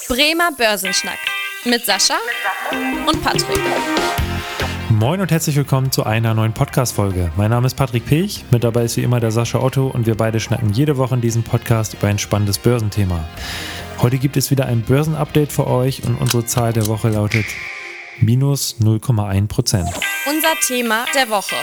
Bremer Börsenschnack mit Sascha und Patrick. Moin und herzlich willkommen zu einer neuen Podcast-Folge. Mein Name ist Patrick Pech, mit dabei ist wie immer der Sascha Otto und wir beide schnacken jede Woche in diesem Podcast über ein spannendes Börsenthema. Heute gibt es wieder ein Börsenupdate für euch und unsere Zahl der Woche lautet minus 0,1%. Unser Thema der Woche.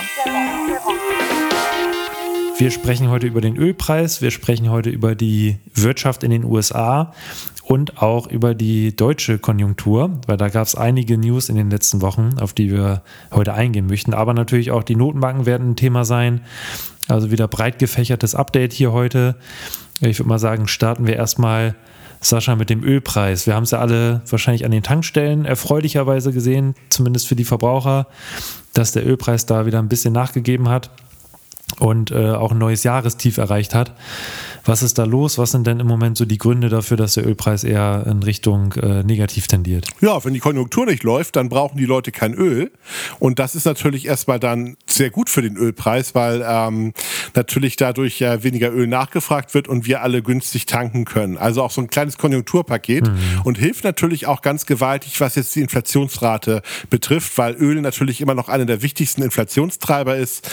Wir sprechen heute über den Ölpreis, wir sprechen heute über die Wirtschaft in den USA und auch über die deutsche Konjunktur, weil da gab es einige News in den letzten Wochen, auf die wir heute eingehen möchten. Aber natürlich auch die Notenbanken werden ein Thema sein, also wieder breit gefächertes Update hier heute. Ich würde mal sagen, starten wir erstmal, Sascha, mit dem Ölpreis. Wir haben es ja alle wahrscheinlich an den Tankstellen erfreulicherweise gesehen, zumindest für die Verbraucher, dass der Ölpreis da wieder ein bisschen nachgegeben hat und auch ein neues Jahrestief erreicht hat. Was ist da los? Was sind denn im Moment so die Gründe dafür, dass der Ölpreis eher in Richtung negativ tendiert? Ja, wenn die Konjunktur nicht läuft, dann brauchen die Leute kein Öl. Und das ist natürlich erstmal dann sehr gut für den Ölpreis, weil natürlich dadurch weniger Öl nachgefragt wird und wir alle günstig tanken können. Also auch so ein kleines Konjunkturpaket und hilft natürlich auch ganz gewaltig, was jetzt die Inflationsrate betrifft, weil Öl natürlich immer noch einer der wichtigsten Inflationstreiber ist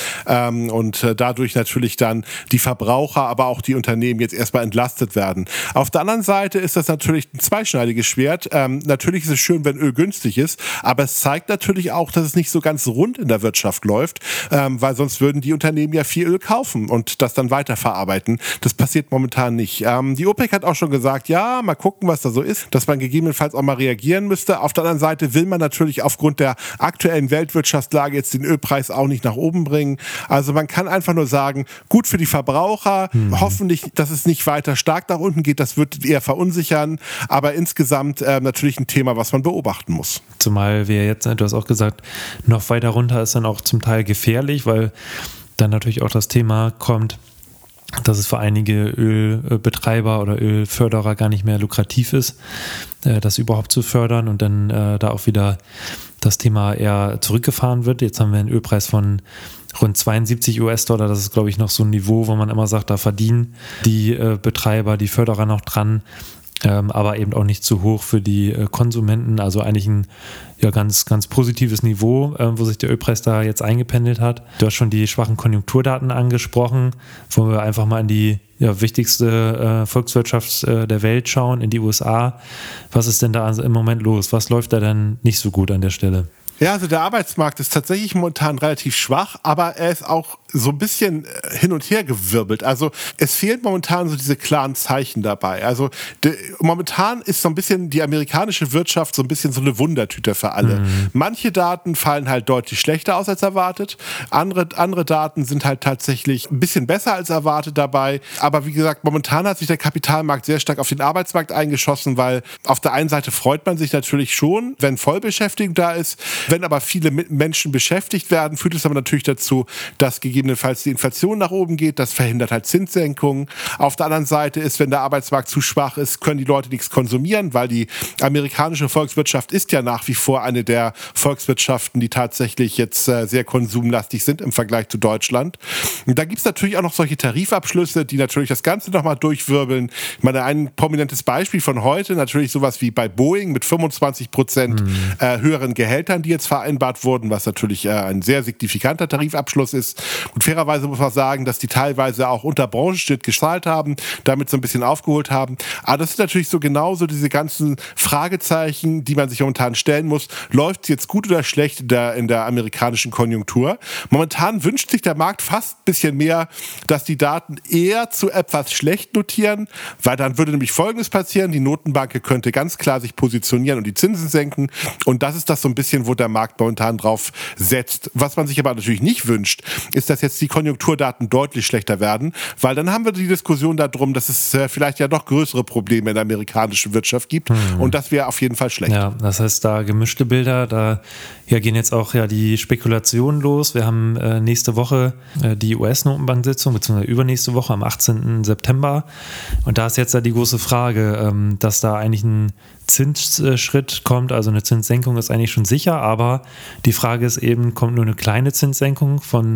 und dadurch natürlich dann die Verbraucher, aber auch die Unternehmen jetzt erstmal entlastet werden. Auf der anderen Seite ist das natürlich ein zweischneidiges Schwert. Natürlich ist es schön, wenn Öl günstig ist, aber es zeigt natürlich auch, dass es nicht so ganz rund in der Wirtschaft läuft, weil sonst würden die Unternehmen ja viel Öl kaufen und das dann weiterverarbeiten. Das passiert momentan nicht. Die OPEC hat auch schon gesagt, ja, mal gucken, was da so ist, dass man gegebenenfalls auch mal reagieren müsste. Auf der anderen Seite will man natürlich aufgrund der aktuellen Weltwirtschaftslage jetzt den Ölpreis auch nicht nach oben bringen. Also man kann einfach nur sagen, gut für die Verbraucher, hoffentlich, dass es nicht weiter stark nach unten geht, das wird eher verunsichern, aber insgesamt natürlich ein Thema, was man beobachten muss. Zumal wir jetzt, du hast auch gesagt, noch weiter runter ist dann auch zum Teil gefährlich, weil dann natürlich auch das Thema kommt, dass es für einige Ölbetreiber oder Ölförderer gar nicht mehr lukrativ ist, das überhaupt zu fördern und dann da auch wieder das Thema eher zurückgefahren wird. Jetzt haben wir einen Ölpreis von rund 72 US-Dollar. Das ist, glaube ich, noch so ein Niveau, wo man immer sagt, da verdienen die Betreiber, die Förderer noch dran, aber eben auch nicht zu hoch für die Konsumenten. Also eigentlich ein ganz, ganz positives Niveau, wo sich der Ölpreis da jetzt eingependelt hat. Du hast schon die schwachen Konjunkturdaten angesprochen, wo wir einfach mal in die wichtigste Volkswirtschaft der Welt schauen, in die USA. Was ist denn da im Moment los? Was läuft da denn nicht so gut an der Stelle? Ja, also der Arbeitsmarkt ist tatsächlich momentan relativ schwach, aber er ist auch so ein bisschen hin und her gewirbelt. Also es fehlen momentan so diese klaren Zeichen dabei. Also momentan ist so ein bisschen die amerikanische Wirtschaft so ein bisschen so eine Wundertüte für alle. Manche Daten fallen halt deutlich schlechter aus als erwartet. Andere Daten sind halt tatsächlich ein bisschen besser als erwartet dabei. Aber wie gesagt, momentan hat sich der Kapitalmarkt sehr stark auf den Arbeitsmarkt eingeschossen, weil auf der einen Seite freut man sich natürlich schon, wenn Vollbeschäftigung da ist. Wenn aber viele Menschen beschäftigt werden, führt es aber natürlich dazu, dass gegebenenfalls die Inflation nach oben geht. Das verhindert halt Zinssenkungen. Auf der anderen Seite ist, wenn der Arbeitsmarkt zu schwach ist, können die Leute nichts konsumieren, weil die amerikanische Volkswirtschaft ist ja nach wie vor eine der Volkswirtschaften, die tatsächlich jetzt sehr konsumlastig sind im Vergleich zu Deutschland. Und da gibt es natürlich auch noch solche Tarifabschlüsse, die natürlich das Ganze nochmal durchwirbeln. Ich meine, ein prominentes Beispiel von heute, natürlich sowas wie bei Boeing mit 25% höheren Gehältern, die jetzt vereinbart wurden, was natürlich ein sehr signifikanter Tarifabschluss ist. Und fairerweise muss man sagen, dass die teilweise auch unter Branchenschnitt gezahlt haben, damit so ein bisschen aufgeholt haben. Aber das ist natürlich so genauso diese ganzen Fragezeichen, die man sich momentan stellen muss. Läuft es jetzt gut oder schlecht in der amerikanischen Konjunktur? Momentan wünscht sich der Markt fast ein bisschen mehr, dass die Daten eher zu etwas schlecht notieren, weil dann würde nämlich Folgendes passieren. Die Notenbank könnte ganz klar sich positionieren und die Zinsen senken. Und das ist das so ein bisschen, wo der Markt momentan drauf setzt. Was man sich aber natürlich nicht wünscht, ist, dass jetzt die Konjunkturdaten deutlich schlechter werden, weil dann haben wir die Diskussion darum, dass es vielleicht ja noch größere Probleme in der amerikanischen Wirtschaft gibt und das wäre auf jeden Fall schlecht. Ja, das heißt, da gemischte Bilder, da gehen jetzt auch die Spekulationen los. Wir haben nächste Woche die US-Notenbank-Sitzung, beziehungsweise übernächste Woche am 18. September und da ist jetzt die große Frage, dass da eigentlich ein Zinsschritt kommt, also eine Zinssenkung ist eigentlich schon sicher, aber die Frage ist eben, kommt nur eine kleine Zinssenkung von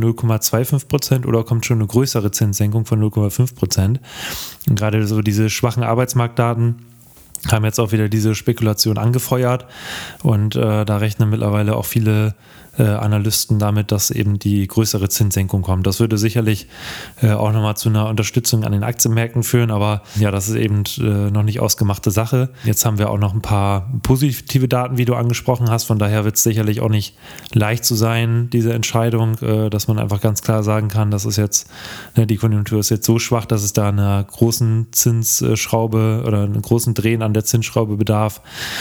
0,25% oder kommt schon eine größere Zinssenkung von 0,5%? Und gerade so diese schwachen Arbeitsmarktdaten haben jetzt auch wieder diese Spekulation angefeuert und da rechnen mittlerweile auch viele Analysten damit, dass eben die größere Zinssenkung kommt. Das würde sicherlich auch nochmal zu einer Unterstützung an den Aktienmärkten führen, aber ja, das ist eben noch nicht ausgemachte Sache. Jetzt haben wir auch noch ein paar positive Daten, wie du angesprochen hast, von daher wird es sicherlich auch nicht leicht zu sein, diese Entscheidung, dass man einfach ganz klar sagen kann, das ist jetzt, die Konjunktur ist jetzt so schwach, dass es da einer großen Zinsschraube oder einen großen Drehen an der Zinsschraube bedarf.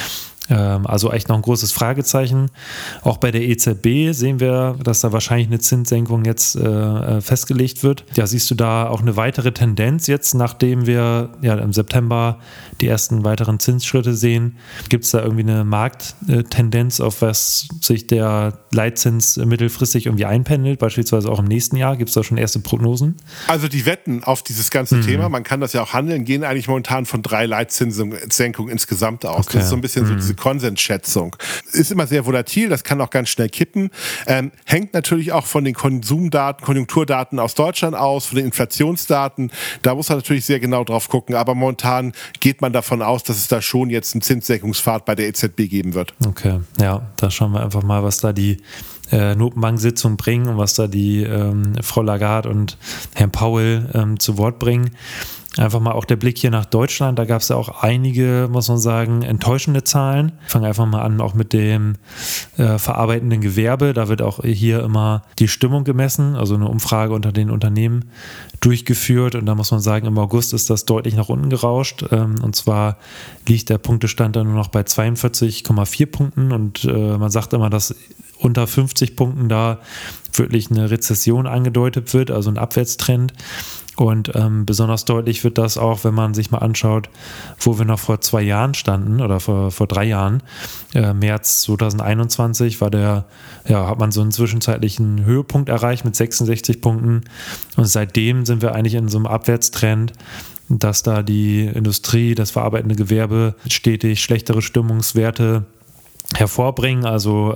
Also echt noch ein großes Fragezeichen. Auch bei der EZB sehen wir, dass da wahrscheinlich eine Zinssenkung jetzt festgelegt wird. Ja, siehst du da auch eine weitere Tendenz jetzt, nachdem wir ja im September die ersten weiteren Zinsschritte sehen? Gibt es da irgendwie eine Markttendenz, auf was sich der Leitzins mittelfristig irgendwie einpendelt, beispielsweise auch im nächsten Jahr? Gibt es da schon erste Prognosen? Also die Wetten auf dieses ganze Thema, man kann das ja auch handeln, gehen eigentlich momentan von 3 Leitzinssenkungen insgesamt aus. Okay. Das ist so ein bisschen so diese Konsensschätzung. Ist immer sehr volatil, das kann auch ganz schnell kippen. Hängt natürlich auch von den Konsumdaten, Konjunkturdaten aus Deutschland aus, von den Inflationsdaten. Da muss man natürlich sehr genau drauf gucken. Aber momentan geht man davon aus, dass es da schon jetzt einen Zinssenkungspfad bei der EZB geben wird. Okay, ja, da schauen wir einfach mal, was da die Notenbank-Sitzung bringen und was da die Frau Lagarde und Herrn Powell zu Wort bringen. Einfach mal auch der Blick hier nach Deutschland, da gab es ja auch einige, muss man sagen, enttäuschende Zahlen. Ich fange einfach mal an, auch mit dem verarbeitenden Gewerbe. Da wird auch hier immer die Stimmung gemessen, also eine Umfrage unter den Unternehmen durchgeführt. Und da muss man sagen, im August ist das deutlich nach unten gerauscht. Und zwar liegt der Punktestand dann nur noch bei 42,4 Punkten. Und man sagt immer, dass unter 50 Punkten da wirklich eine Rezession angedeutet wird, also ein Abwärtstrend. Und besonders deutlich wird das auch, wenn man sich mal anschaut, wo wir noch vor 2 Jahren standen oder vor 3 Jahren. März 2021 hat man so einen zwischenzeitlichen Höhepunkt erreicht mit 66 Punkten. Und seitdem sind wir eigentlich in so einem Abwärtstrend, dass da die Industrie, das verarbeitende Gewerbe stetig schlechtere Stimmungswerte hervorbringen, also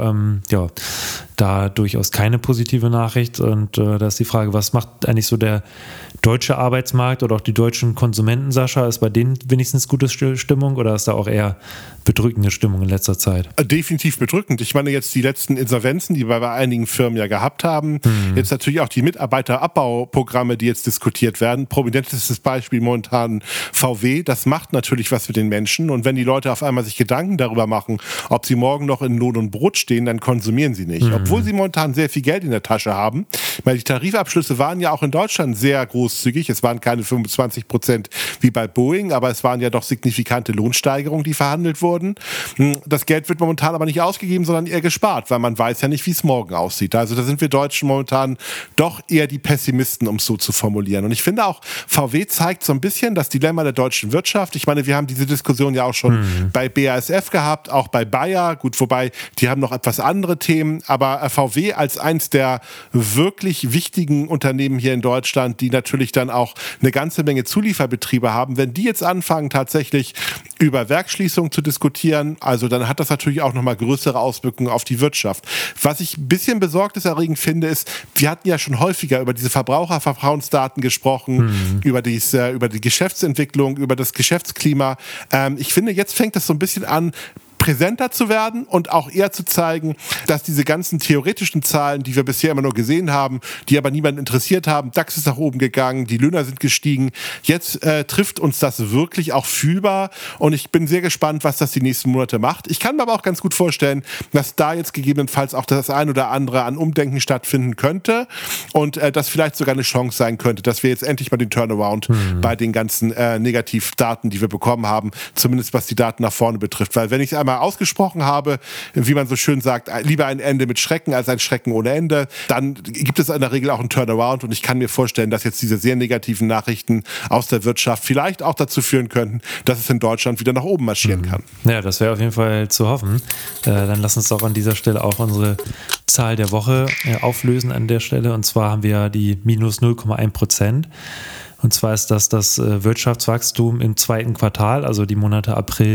da durchaus keine positive Nachricht und da ist die Frage, was macht eigentlich so der deutsche Arbeitsmarkt oder auch die deutschen Konsumenten, Sascha, ist bei denen wenigstens gute Stimmung oder ist da auch eher bedrückende Stimmung in letzter Zeit? Definitiv bedrückend. Ich meine jetzt die letzten Insolvenzen, die wir bei einigen Firmen ja gehabt haben, jetzt natürlich auch die Mitarbeiterabbauprogramme, die jetzt diskutiert werden. Prominentestes Beispiel momentan VW, das macht natürlich was mit den Menschen und wenn die Leute auf einmal sich Gedanken darüber machen, ob sie morgen noch in Lohn und Brot stehen, dann konsumieren sie nicht. Obwohl sie momentan sehr viel Geld in der Tasche haben. Weil die Tarifabschlüsse waren ja auch in Deutschland sehr großzügig. Es waren keine 25% wie bei Boeing, aber es waren ja doch signifikante Lohnsteigerungen, die verhandelt wurden. Das Geld wird momentan aber nicht ausgegeben, sondern eher gespart, weil man weiß ja nicht, wie es morgen aussieht. Also da sind wir Deutschen momentan doch eher die Pessimisten, um es so zu formulieren. Und ich finde auch, VW zeigt so ein bisschen das Dilemma der deutschen Wirtschaft. Ich meine, wir haben diese Diskussion ja auch schon bei BASF gehabt, auch bei Bayer. Gut, wobei, die haben noch etwas andere Themen, aber VW als eins der wirklich wichtigen Unternehmen hier in Deutschland, die natürlich dann auch eine ganze Menge Zulieferbetriebe haben, wenn die jetzt anfangen, tatsächlich über Werksschließungen zu diskutieren, also dann hat das natürlich auch nochmal größere Auswirkungen auf die Wirtschaft. Was ich ein bisschen besorgniserregend finde, ist, wir hatten ja schon häufiger über diese Verbrauchervertrauensdaten gesprochen, über die Geschäftsentwicklung, über das Geschäftsklima. Ich finde, jetzt fängt das so ein bisschen an, präsenter zu werden und auch eher zu zeigen, dass diese ganzen theoretischen Zahlen, die wir bisher immer nur gesehen haben, die aber niemanden interessiert haben, DAX ist nach oben gegangen, die Löhne sind gestiegen, jetzt trifft uns das wirklich auch fühlbar und ich bin sehr gespannt, was das die nächsten Monate macht. Ich kann mir aber auch ganz gut vorstellen, dass da jetzt gegebenenfalls auch das ein oder andere an Umdenken stattfinden könnte und das vielleicht sogar eine Chance sein könnte, dass wir jetzt endlich mal den Turnaround bei den ganzen Negativdaten, die wir bekommen haben, zumindest was die Daten nach vorne betrifft, weil wenn ich es einmal ausgesprochen habe, wie man so schön sagt, lieber ein Ende mit Schrecken als ein Schrecken ohne Ende, dann gibt es in der Regel auch einen Turnaround und ich kann mir vorstellen, dass jetzt diese sehr negativen Nachrichten aus der Wirtschaft vielleicht auch dazu führen könnten, dass es in Deutschland wieder nach oben marschieren kann. Ja, das wäre auf jeden Fall zu hoffen. Dann lass uns doch an dieser Stelle auch unsere Zahl der Woche auflösen an der Stelle und zwar haben wir die minus 0,1%. Und zwar ist das Wirtschaftswachstum im 2. Quartal, also die Monate April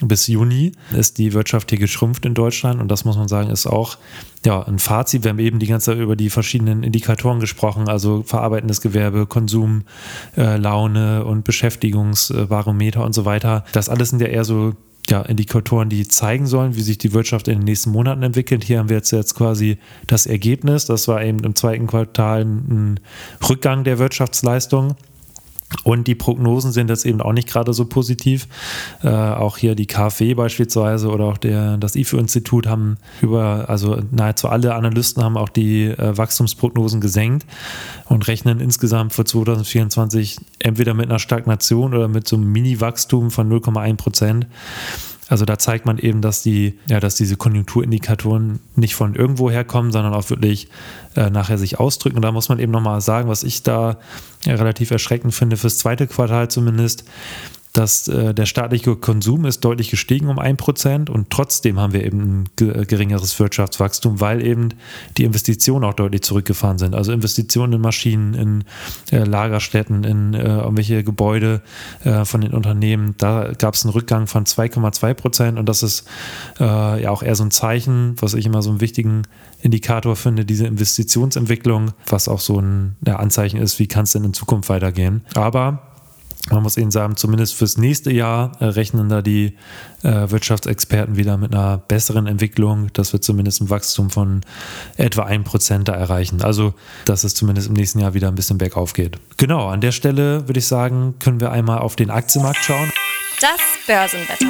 bis Juni ist die Wirtschaft hier geschrumpft in Deutschland und das muss man sagen, ist auch ein Fazit. Wir haben eben die ganze Zeit über die verschiedenen Indikatoren gesprochen, also verarbeitendes Gewerbe, Konsum, Laune und Beschäftigungsbarometer und so weiter. Das alles sind ja eher so Indikatoren, die zeigen sollen, wie sich die Wirtschaft in den nächsten Monaten entwickelt. Hier haben wir jetzt quasi das Ergebnis. Das war eben im zweiten Quartal ein Rückgang der Wirtschaftsleistung. Und die Prognosen sind jetzt eben auch nicht gerade so positiv. Auch hier die KfW beispielsweise oder auch das IFO-Institut haben nahezu alle Analysten haben auch die Wachstumsprognosen gesenkt und rechnen insgesamt für 2024 entweder mit einer Stagnation oder mit so einem Mini-Wachstum von 0,1%. Also da zeigt man eben, dass diese Konjunkturindikatoren nicht von irgendwo herkommen, sondern auch wirklich nachher sich ausdrücken. Und da muss man eben nochmal sagen, was ich da relativ erschreckend finde, fürs zweite Quartal zumindest, dass der staatliche Konsum ist deutlich gestiegen um 1% und trotzdem haben wir eben ein geringeres Wirtschaftswachstum, weil eben die Investitionen auch deutlich zurückgefahren sind. Also Investitionen in Maschinen, in Lagerstätten, in irgendwelche Gebäude von den Unternehmen. Da gab es einen Rückgang von 2,2% und das ist auch eher so ein Zeichen, was ich immer so einen wichtigen Indikator finde, diese Investitionsentwicklung, was auch so ein Anzeichen ist, wie kann es denn in Zukunft weitergehen. Aber man muss eben sagen, zumindest fürs nächste Jahr rechnen da die Wirtschaftsexperten wieder mit einer besseren Entwicklung, dass wir zumindest ein Wachstum von etwa 1% da erreichen. Also, dass es zumindest im nächsten Jahr wieder ein bisschen bergauf geht. Genau, an der Stelle würde ich sagen, können wir einmal auf den Aktienmarkt schauen. Das Börsenwetter.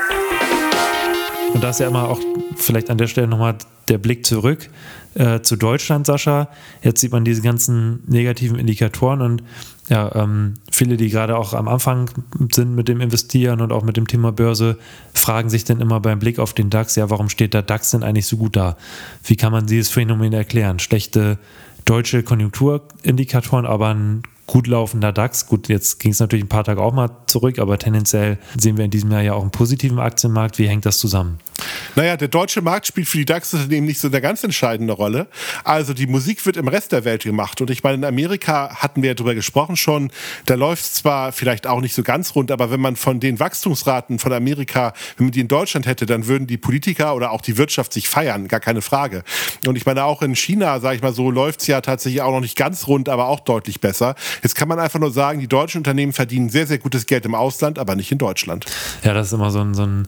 Und da ist ja immer auch vielleicht an der Stelle nochmal der Blick zurück zu Deutschland, Sascha. Jetzt sieht man diese ganzen negativen Indikatoren und viele, die gerade auch am Anfang sind mit dem Investieren und auch mit dem Thema Börse, fragen sich dann immer beim Blick auf den DAX, warum steht der DAX denn eigentlich so gut da? Wie kann man dieses Phänomen erklären? Schlechte deutsche Konjunkturindikatoren, aber ein gut laufender DAX. Gut, jetzt ging es natürlich ein paar Tage auch mal zurück, aber tendenziell sehen wir in diesem Jahr ja auch einen positiven Aktienmarkt. Wie hängt das zusammen? Naja, der deutsche Markt spielt für die DAX-Unternehmen nicht so eine ganz entscheidende Rolle. Also die Musik wird im Rest der Welt gemacht. Und ich meine, in Amerika hatten wir ja drüber gesprochen schon, da läuft es zwar vielleicht auch nicht so ganz rund, aber wenn man von den Wachstumsraten von Amerika, wenn man die in Deutschland hätte, dann würden die Politiker oder auch die Wirtschaft sich feiern, gar keine Frage. Und ich meine, auch in China, sage ich mal so, läuft es ja tatsächlich auch noch nicht ganz rund, aber auch deutlich besser. Jetzt kann man einfach nur sagen, die deutschen Unternehmen verdienen sehr, sehr gutes Geld im Ausland, aber nicht in Deutschland. Ja, das ist immer so ein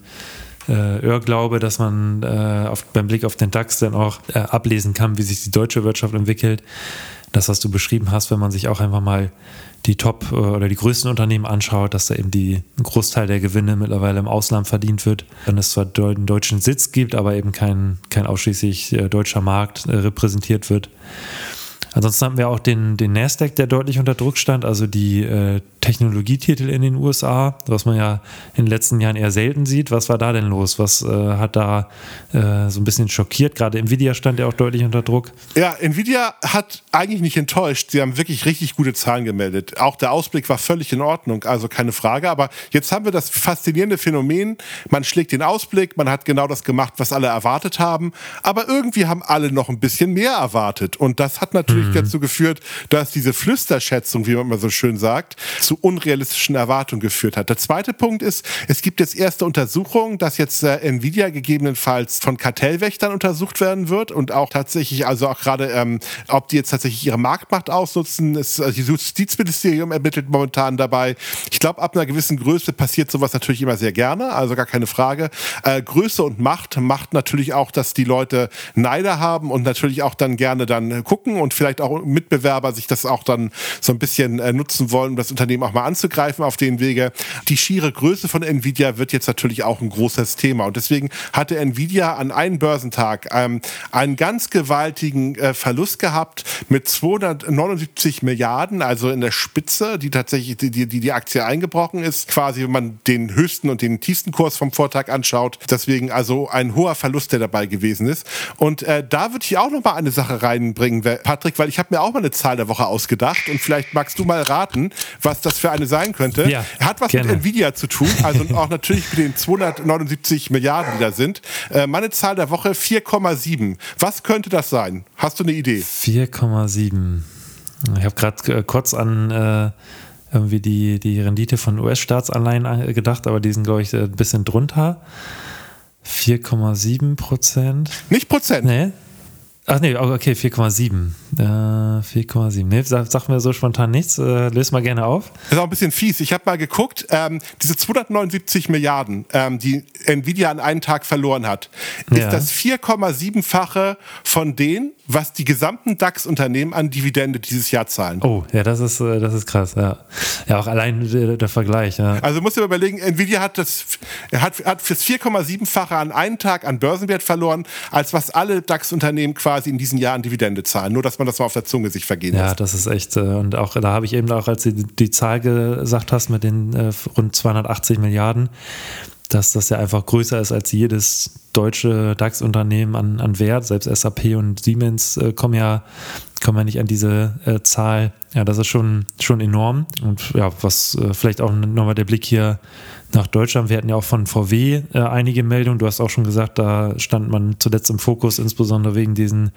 Irrglaube, dass man beim Blick auf den DAX dann auch ablesen kann, wie sich die deutsche Wirtschaft entwickelt. Das, was du beschrieben hast, wenn man sich auch einfach mal die Top- oder die größten Unternehmen anschaut, dass da eben ein Großteil der Gewinne mittlerweile im Ausland verdient wird. Wenn es zwar einen deutschen Sitz gibt, aber eben kein ausschließlich deutscher Markt repräsentiert wird. Ansonsten haben wir auch den Nasdaq, der deutlich unter Druck stand, also die Technologietitel in den USA, was man ja in den letzten Jahren eher selten sieht. Was war da denn los? Was hat da so ein bisschen schockiert? Gerade Nvidia stand ja auch deutlich unter Druck. Ja, Nvidia hat eigentlich nicht enttäuscht. Sie haben wirklich richtig gute Zahlen gemeldet. Auch der Ausblick war völlig in Ordnung, also keine Frage. Aber jetzt haben wir das faszinierende Phänomen, man schlägt den Ausblick, man hat genau das gemacht, was alle erwartet haben. Aber irgendwie haben alle noch ein bisschen mehr erwartet. Und das hat natürlich dazu geführt, dass diese Flüsterschätzung, wie man immer so schön sagt, zu unrealistischen Erwartungen geführt hat. Der zweite Punkt ist, es gibt jetzt erste Untersuchungen, dass jetzt Nvidia gegebenenfalls von Kartellwächtern untersucht werden wird und auch tatsächlich, also auch gerade, ob die jetzt tatsächlich ihre Marktmacht ausnutzen. Das Justizministerium ermittelt momentan dabei. Ich glaube, ab einer gewissen Größe passiert sowas natürlich immer sehr gerne, also gar keine Frage. Größe und Macht macht natürlich auch, dass die Leute Neider haben und natürlich auch dann gerne dann gucken und vielleicht auch Mitbewerber sich das auch dann so ein bisschen nutzen wollen, um das Unternehmen auch mal anzugreifen auf den Wege. Die schiere Größe von Nvidia wird jetzt natürlich auch ein großes Thema und deswegen hatte Nvidia an einem Börsentag einen ganz gewaltigen Verlust gehabt mit 279 Milliarden, also in der Spitze, die tatsächlich die Aktie eingebrochen ist, quasi wenn man den höchsten und den tiefsten Kurs vom Vortag anschaut. Deswegen also ein hoher Verlust, der dabei gewesen ist. Und da würde ich auch noch mal eine Sache reinbringen, Patrick, weil ich habe mir auch mal eine Zahl der Woche ausgedacht und vielleicht magst du mal raten, was das für eine sein könnte. Ja, hat was gerne mit Nvidia zu tun, also auch natürlich mit den 279 Milliarden, die da sind. Meine Zahl der Woche 4,7. Was könnte das sein? Hast du eine Idee? 4,7. Ich habe gerade kurz an irgendwie die Rendite von US-Staatsanleihen gedacht, aber die sind, glaube ich, ein bisschen drunter. 4,7%. Nicht Prozent? Nee. Ach nee, okay, 4,7. 4,7. Nee, sag mir so spontan nichts. Löse mal gerne auf. Das ist auch ein bisschen fies. Ich habe mal geguckt, diese 279 Milliarden, die Nvidia an einem Tag verloren hat, ist das 4,7-fache von denen, was die gesamten DAX-Unternehmen an Dividende dieses Jahr zahlen. Oh, ja, das ist krass, ja. Ja, auch allein der Vergleich, ja. Also musst du überlegen, Nvidia hat fürs 4,7-fache an einem Tag an Börsenwert verloren, als was alle DAX-Unternehmen quasi in diesen Jahren Dividende zahlen. Nur, dass man das mal auf der Zunge sich vergehen lässt. Ja, das ist echt, und auch da habe ich eben auch, als du die Zahl gesagt hast mit den rund 280 Milliarden, dass das ja einfach größer ist als jedes deutsche DAX-Unternehmen an Wert. Selbst SAP und Siemens kommen ja nicht an diese Zahl. Ja, das ist schon enorm. Und ja, was vielleicht auch nochmal der Blick hier nach Deutschland. Wir hatten ja auch von VW einige Meldungen. Du hast auch schon gesagt, da stand man zuletzt im Fokus, insbesondere wegen diesen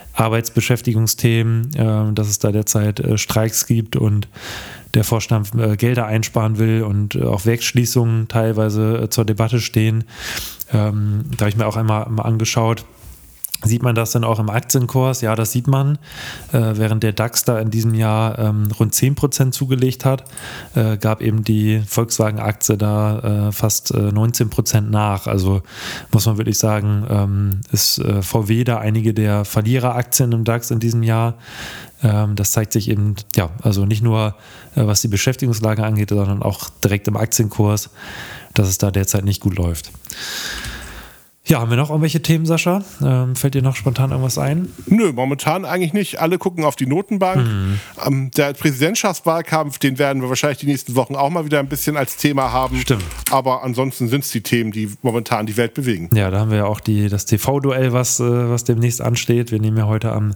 Arbeitsbeschäftigungsthemen, dass es da derzeit Streiks gibt und der Vorstand Gelder einsparen will und auch Werksschließungen teilweise zur Debatte stehen. Da habe ich mir auch einmal angeschaut. Sieht man das dann auch im Aktienkurs? Ja, das sieht man. Während der DAX da in diesem Jahr rund 10% zugelegt hat, gab eben die Volkswagen-Aktie da fast 19% nach. Also muss man wirklich sagen, ist VW da einige der Verliereraktien im DAX in diesem Jahr. Das zeigt sich eben, ja, also nicht nur was die Beschäftigungslage angeht, sondern auch direkt im Aktienkurs, dass es da derzeit nicht gut läuft. Ja, haben wir noch irgendwelche Themen, Sascha? Fällt dir noch spontan irgendwas ein? Nö, momentan eigentlich nicht. Alle gucken auf die Notenbank. Der Präsidentschaftswahlkampf, den werden wir wahrscheinlich die nächsten Wochen auch mal wieder ein bisschen als Thema haben. Stimmt. Aber ansonsten sind es die Themen, die momentan die Welt bewegen. Ja, da haben wir ja auch das TV-Duell, was demnächst ansteht. Wir nehmen ja heute am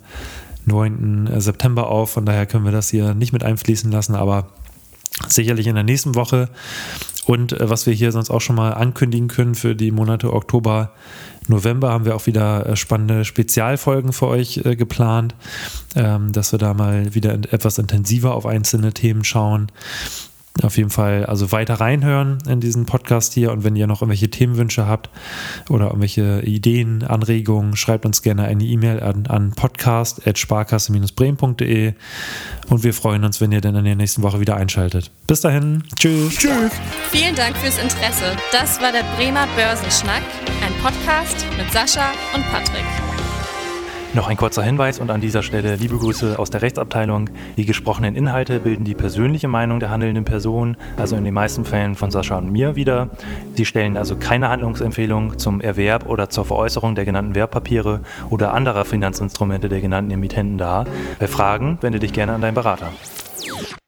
9. September auf. Von daher können wir das hier nicht mit einfließen lassen, aber sicherlich in der nächsten Woche. Und was wir hier sonst auch schon mal ankündigen können für die Monate Oktober, November haben wir auch wieder spannende Spezialfolgen für euch geplant, dass wir da mal wieder etwas intensiver auf einzelne Themen schauen. Auf jeden Fall also weiter reinhören in diesen Podcast hier und wenn ihr noch irgendwelche Themenwünsche habt oder irgendwelche Ideen, Anregungen, schreibt uns gerne eine E-Mail an podcast@sparkasse-bremen.de und wir freuen uns, wenn ihr dann in der nächsten Woche wieder einschaltet. Bis dahin, tschüss. Tschüss. Vielen Dank fürs Interesse. Das war der Bremer Börsenschnack, ein Podcast mit Sascha und Patrick. Noch ein kurzer Hinweis und an dieser Stelle liebe Grüße aus der Rechtsabteilung. Die gesprochenen Inhalte bilden die persönliche Meinung der handelnden Person, also in den meisten Fällen von Sascha und mir wider. Sie stellen also keine Handlungsempfehlung zum Erwerb oder zur Veräußerung der genannten Wertpapiere oder anderer Finanzinstrumente der genannten Emittenten dar. Bei Fragen wende dich gerne an deinen Berater.